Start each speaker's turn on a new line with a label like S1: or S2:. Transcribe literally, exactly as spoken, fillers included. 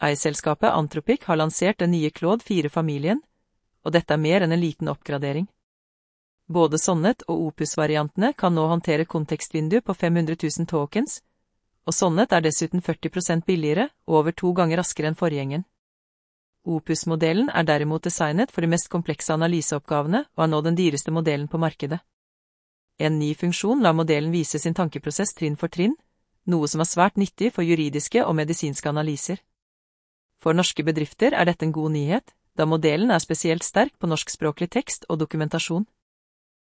S1: A I-selskapet Anthropic har lansert den nye Claude fire-familien, og dette er mer enn en liten oppgradering. Både Sonnet og Opus-variantene kan nå håndtere kontekstvindu på fem hundre tusen tokens, og Sonnet er dessuten førti prosent billigere og over to ganger raskere enn forgjengeren. Opus-modellen er derimot designet for de mest komplekse analyseoppgavene og er nå den dyreste modellen på markedet. En ny funksjon lar modellen vise sin tankeprosess trinn for trinn, noe som er svært nyttig for juridiske og medisinske analyser. For norske bedrifter er dette en god nyhet, da modellen er spesielt sterk på norskspråklig tekst og dokumentasjon.